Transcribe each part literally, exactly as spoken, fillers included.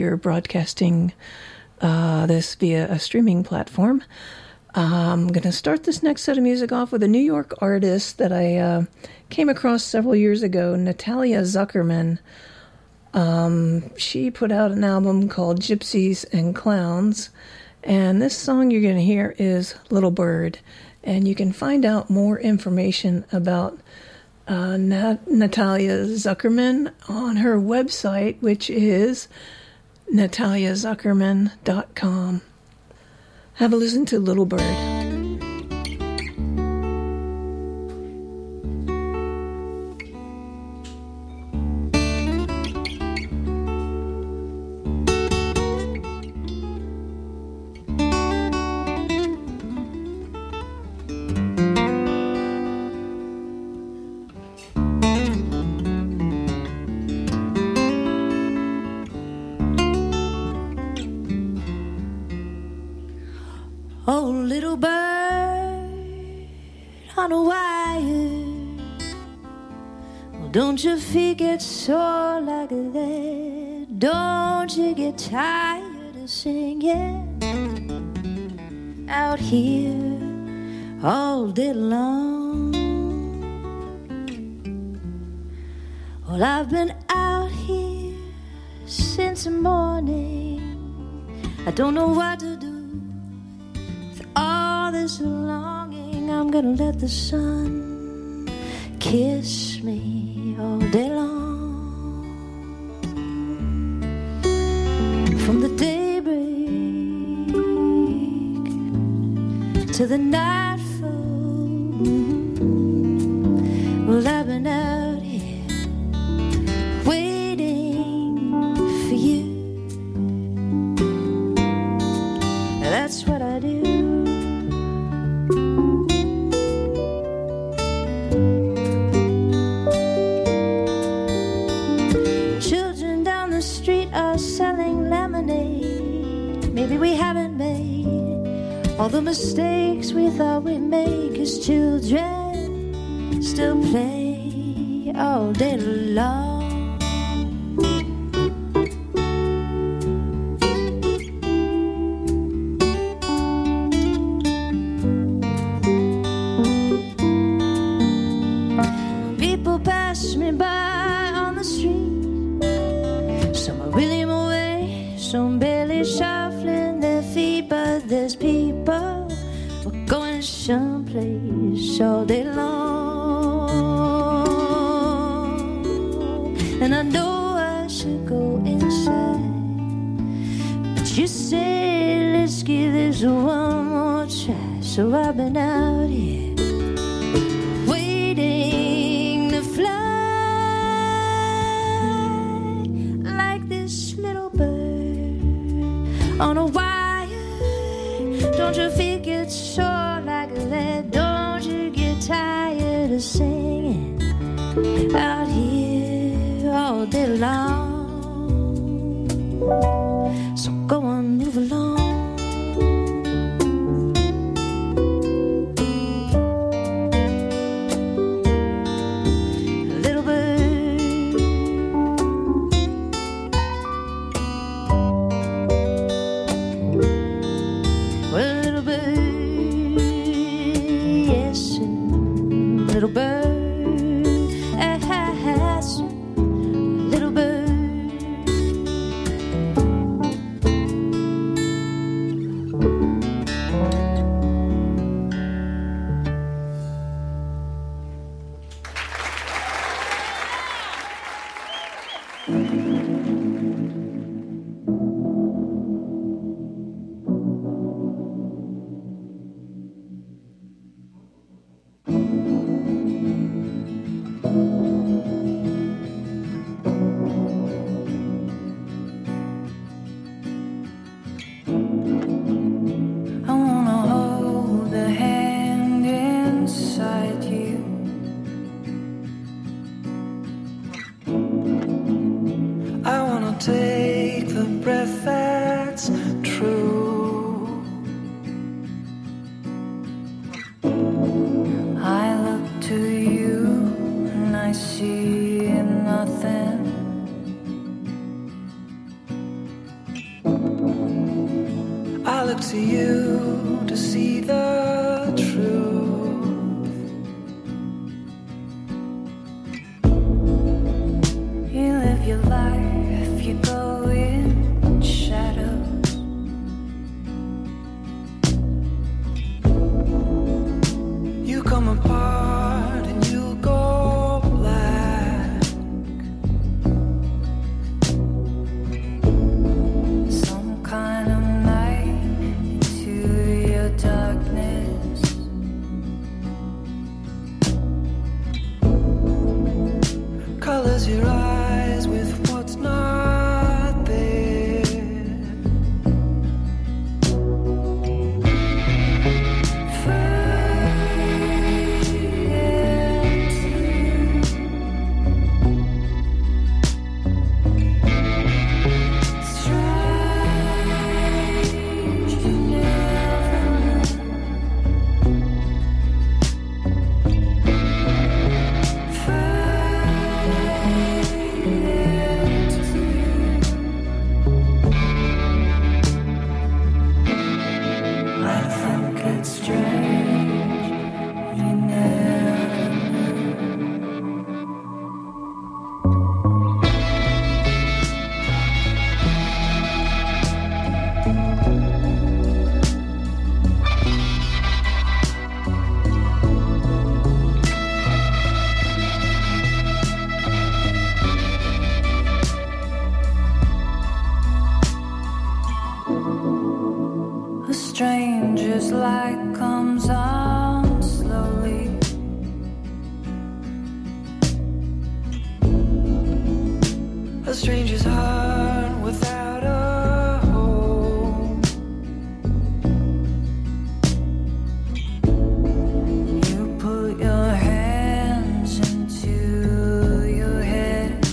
You're broadcasting uh, this via a streaming platform. I'm going to start this next set of music off with a New York artist that I uh, came across several years ago, Natalia Zuckerman. Um, she put out an album called Gypsies and Clowns, and this song you're going to hear is Little Bird. And you can find out more information about uh, Nat- Natalia Zuckerman on her website, which is natalia zuckerman dot com. Have a listen to Little Bird. Oh, little bird on a wire, well, don't your feet get sore like that? Don't you get tired of singing out here all day long? Well, I've been out here since the morning. I don't know what to do. All this longing, I'm gonna let the sun kiss me all day long. From the daybreak to the nightfall, well, I've been out here waiting for you. That's what I do. Selling lemonade. Maybe we haven't made all the mistakes we thought we'd make as children. Still play all day long. People pass me by on the street. Some are really my way, some barely shuffling their feet, but there's people who are going someplace all day long. And I know I should go inside, but you say let's give this one more try. So I've been out here waiting to fly. On a wire, don't you feel get sore like that? Don't you get tired of singing out here all day long? So go on, move along. Little bird, yes, little bird. look to you to see the truth. You live your life, you go in shadows. You come apart and you go black. Some kind of night into your darkness. Colors your eyes with what's not there. I think it's strange you never A stranger's light comes on slowly. A stranger's heart without a home. You put your hands into your head.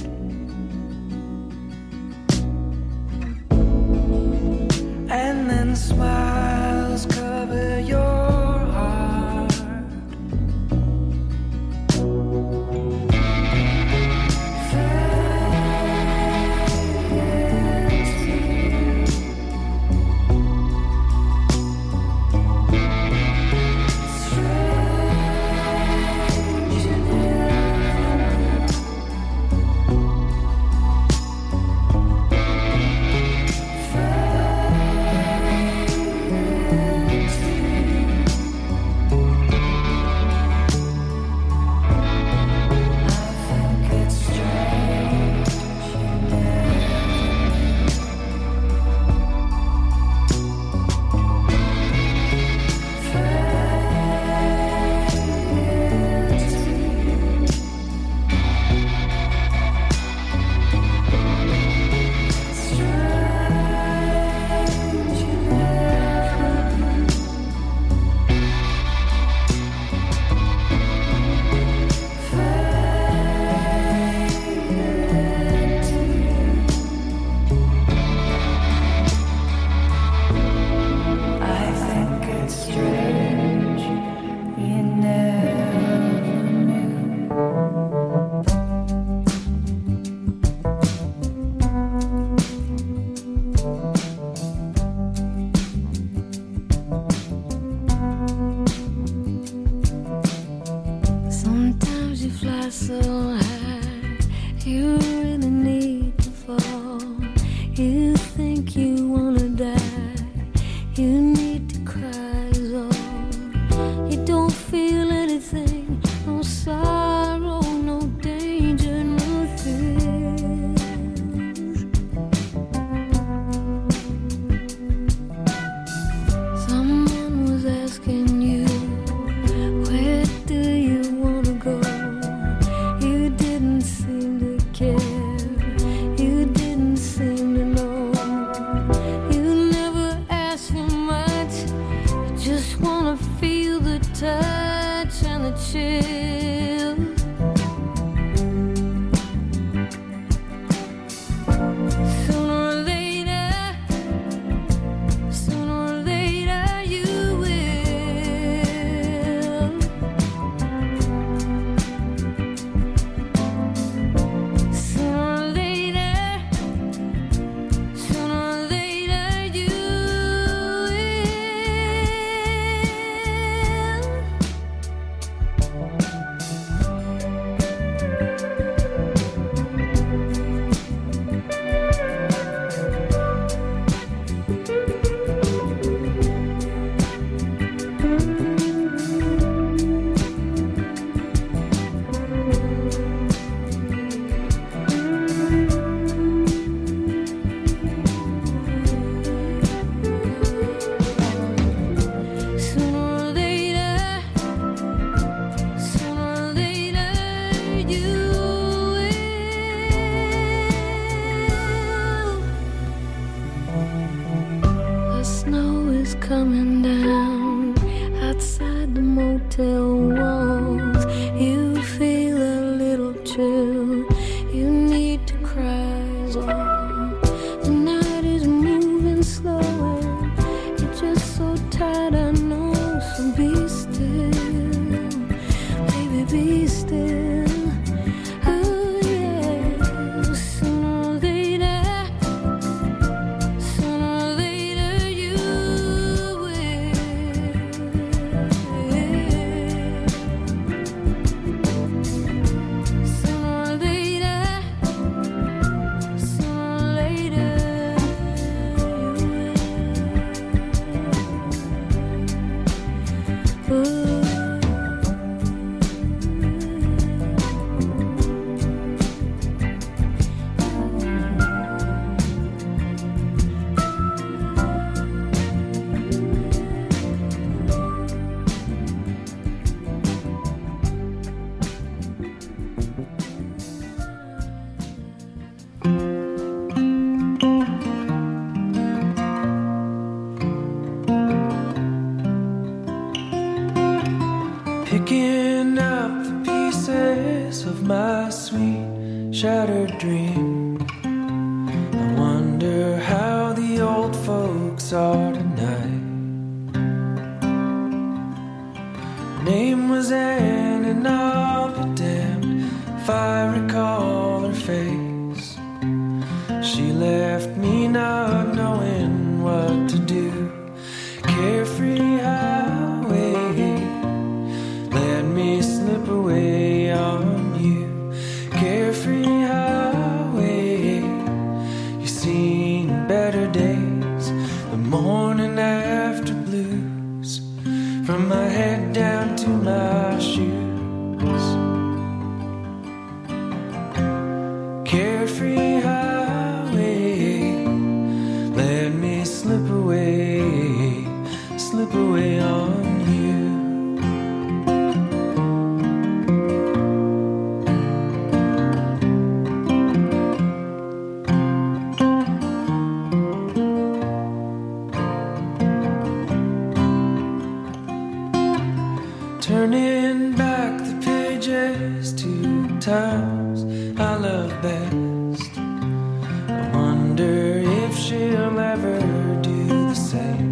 And then smiles cover your heart. I think it's strange you never knew. Sometimes you fly so high, you really need to fall. You think you wanna die, you need to cry is all. You don't feel anything, no sorrow, no danger, no thrills. Someone was asking you, where do you wanna go? You didn't seem to care, you didn't seem to know. You never asked for my coming down outside the motel walls. You feel a little chill. You need to cry is all. The night is moving slow and you're just so tired, I know. So be still, baby, be still. Picking up the pieces of my sweet shattered dream. I wonder how the old folks are tonight. Her name was Anne, and I'll be damned if I recall her face. She left me not knowing what to do. Carefree highway, let me slip away on you. Carefree highway, you've seen better days. The morning after blues, from my head down to my shoes. Carefree highway, let me slip away, slip away on you. Turning back the pages to times I love best. I wonder if she'll ever do the same.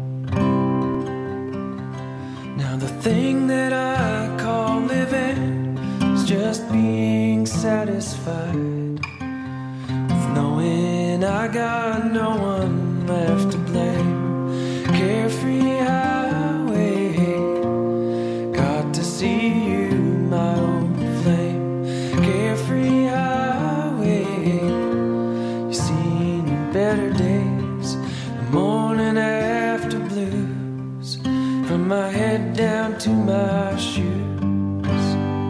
Now the thing that I call living is just being satisfied with knowing I got no one left to blame. Carefree highway, see you, my old flame. Carefree highway, you've seen better days. The morning after blues, from my head down to my shoes.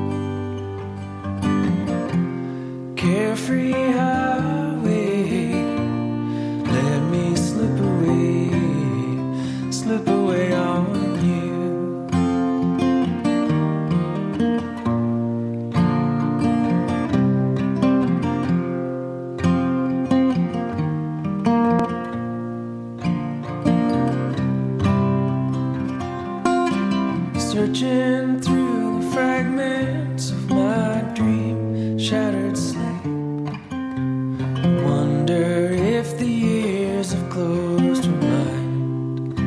Carefree highway, let me slip away, slip away on you. Searching through the fragments of my dream shattered sleep, I wonder if the years have closed her mind.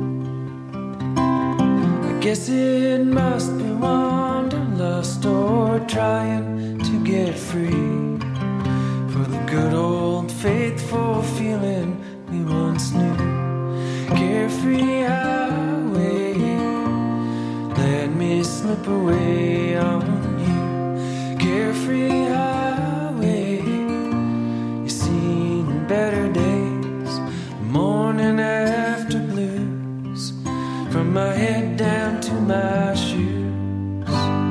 I guess it must be wanderlust or trying to get free for the good old faithful feeling we once knew. Carefree highway, let me slip away on you. Carefree highway, you've seen better days. Morning after blues, from my head down to my shoes.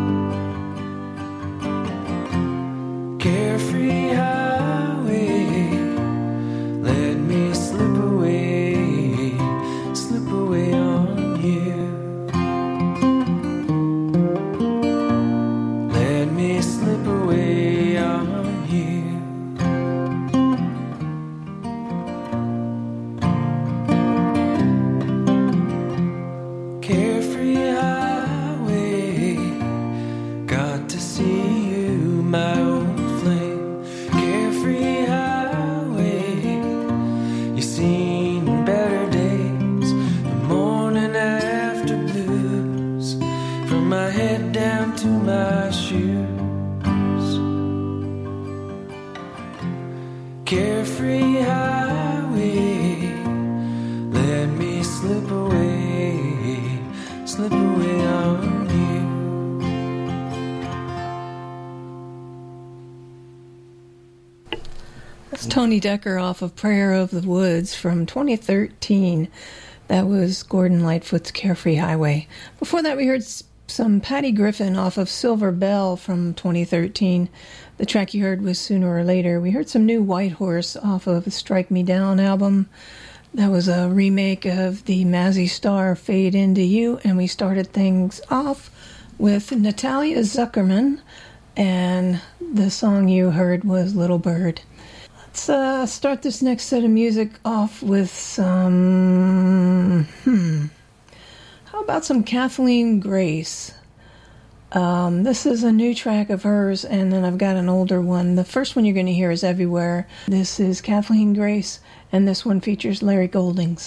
Carefree highway, let me slip away, slip away on you. Slip away on you. Tony Decker off of Prayer of the Woods from twenty thirteen. That was Gordon Lightfoot's Carefree Highway. Before that, we heard some Patty Griffin off of Silver Bell from twenty thirteen. The track you heard was Sooner or Later. We heard some new White Horse off of the Strike Me Down album. That was a remake of the Mazzy Star Fade Into You. And we started things off with Natalia Zuckerman. And the song you heard was Little Bird. Let's uh, start this next set of music off with some, hmm, how about some Kathleen Grace? Um, this is a new track of hers, and then I've got an older one. The first one you're going to hear is Everywhere. This is Kathleen Grace, and this one features Larry Goldings.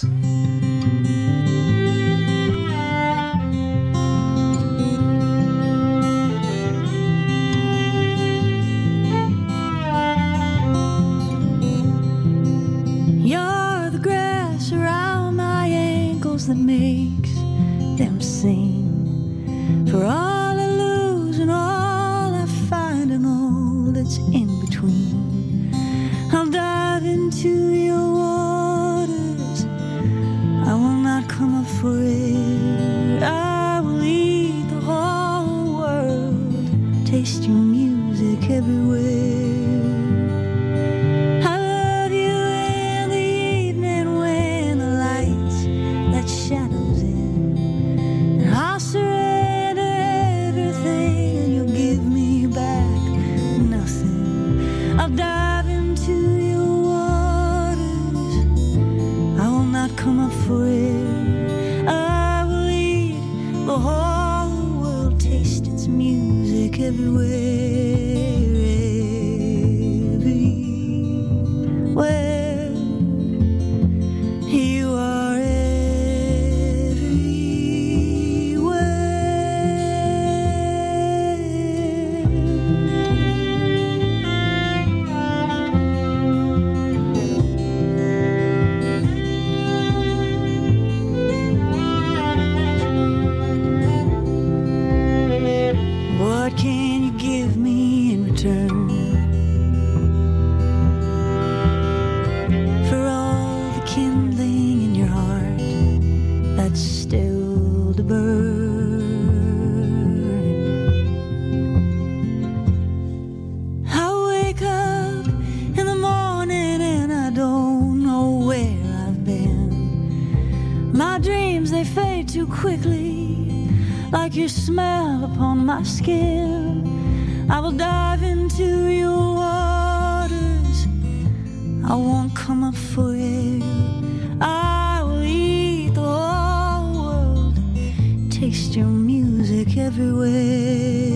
That makes them sing. For all I lose and all I find and all that's in between, I'll dive into your waters. I will not come up for it. I will eat the whole world, taste your music everywhere. Shadows in, and I'll surrender everything, and you'll give me back nothing. I'll dive into your waters. I will not come up for it. I will eat the whole world, taste its music everywhere. Everywhere. Quickly, like your smell upon my skin, I will dive into your waters. I won't come up for it. I will eat the whole world, taste your music everywhere.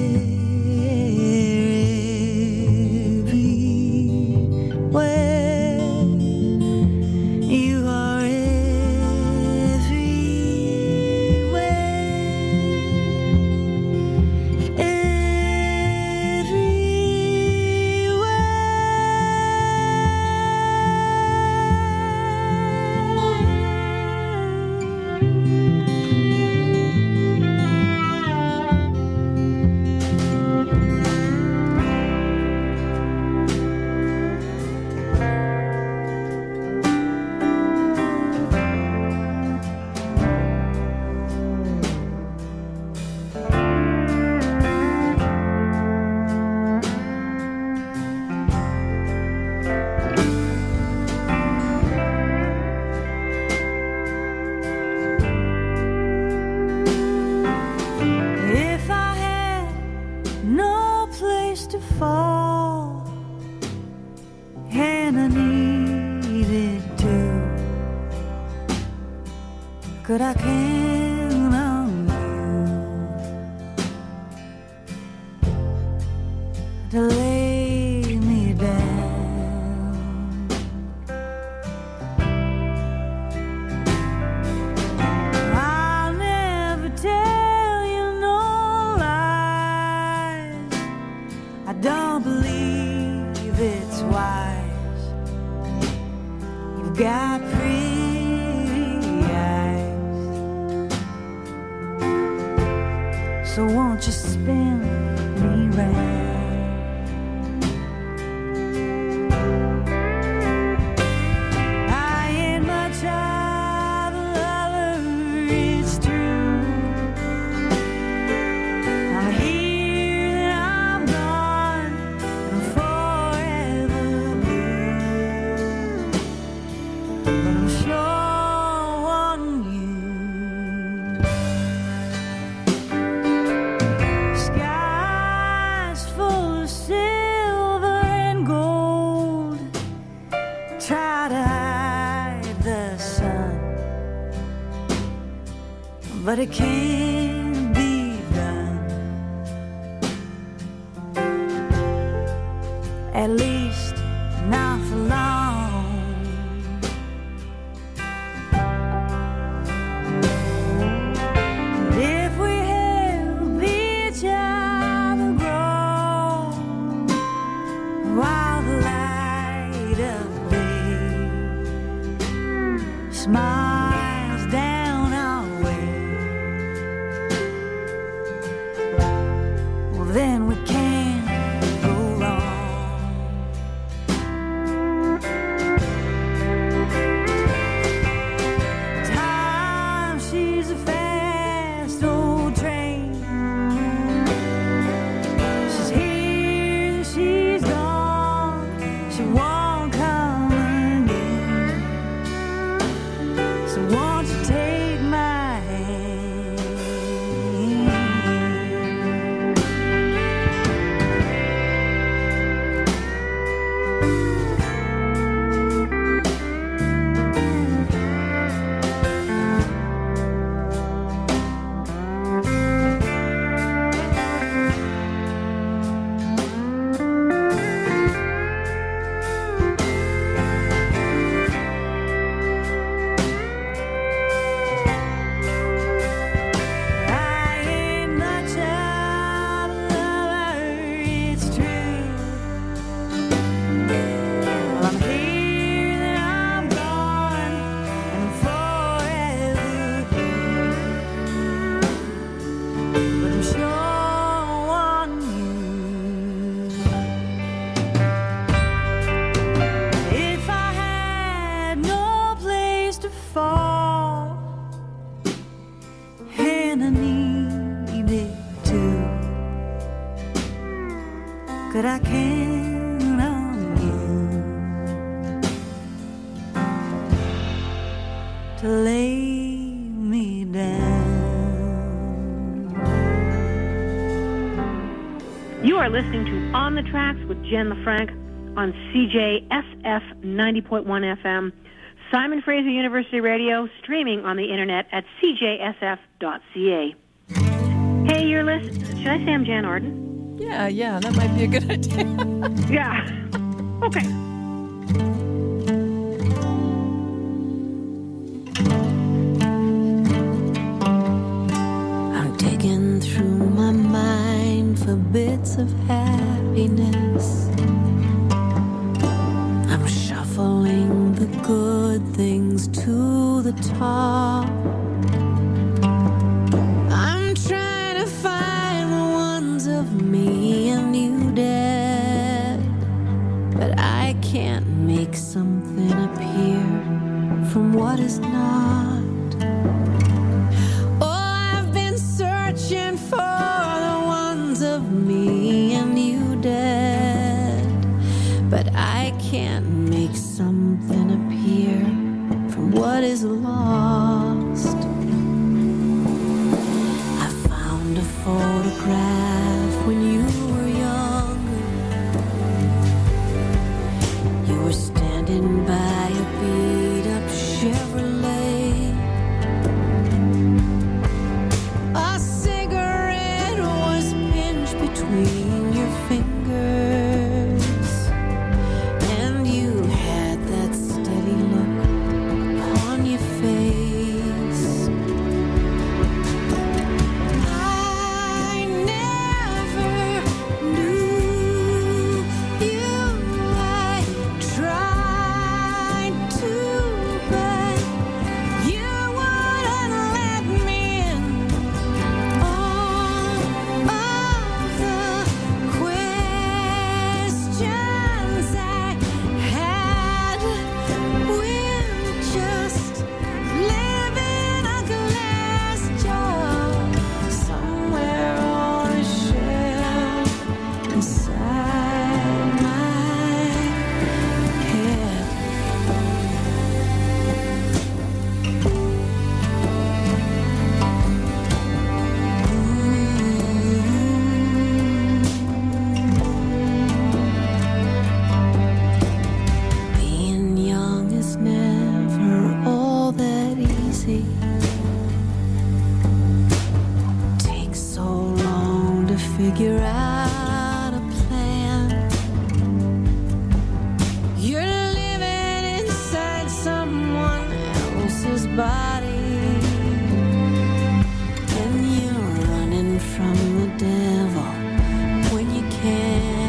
Could I count on you to lay me down? I'll never tell you no lies. I don't believe it's wise. You've got pretty so won't you spin me round? but it can't be done. At least not for long. If we help each other grow while the light of day smiles down our way, well then we can't go wrong. Time, she's a fast old train. She's here, she's gone, she won't come again. So won't you take my hand? I ain't much of a lover, it's true. Well, I'm here, then I'm gone, and I'm forever blue. But I'm sure on you. If I had no place to fall, and I needed to, could I count on you to lay me down? You are listening to On the Tracks with Jen LaFranc on C J S F ninety point one F M, Simon Fraser University Radio, streaming on the internet at c j s f dot c a. Hey, you're listening. Should I say I'm Jan Arden? Yeah, yeah, that might be a good idea. Yeah. Okay. I'm digging through my mind for bits of happiness. I'm shuffling the good things to the top. I'm trying to find the ones of me and you dead, but I can't make something appear from what is not. Oh, I've been searching for the ones of me and you dead, but I can't make something appear from what is lost. I found a photograph when you were younger. You were standing by a beat-up Chevrolet. A cigarette was pinched between your fingers, and you had that steady look upon your face. kiss his body, and you're running from the devil when you can.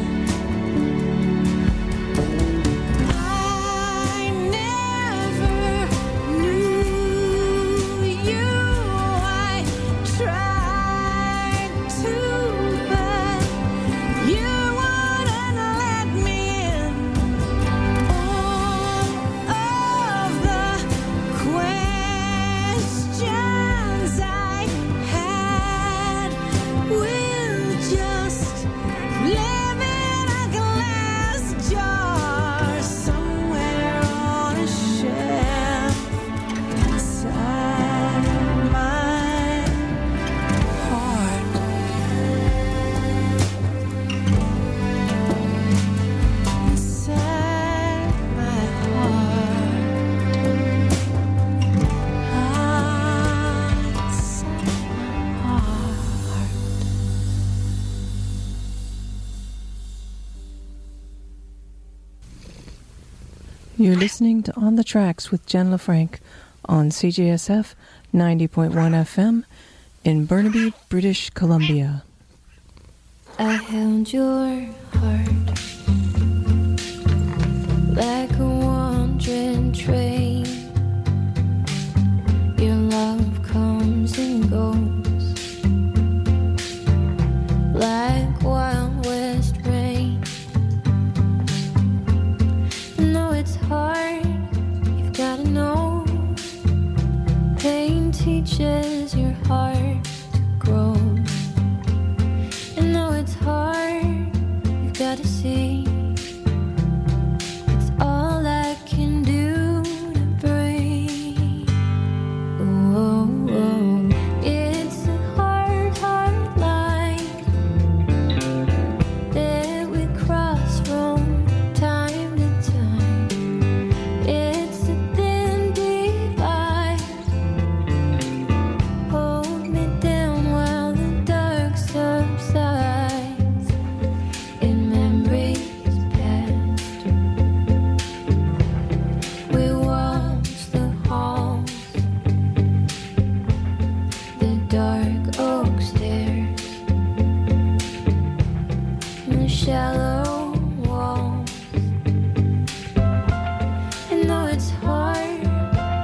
You're listening to On the Tracks with Jen LaFranc on C J S F ninety point one F M in Burnaby, British Columbia. I held your heart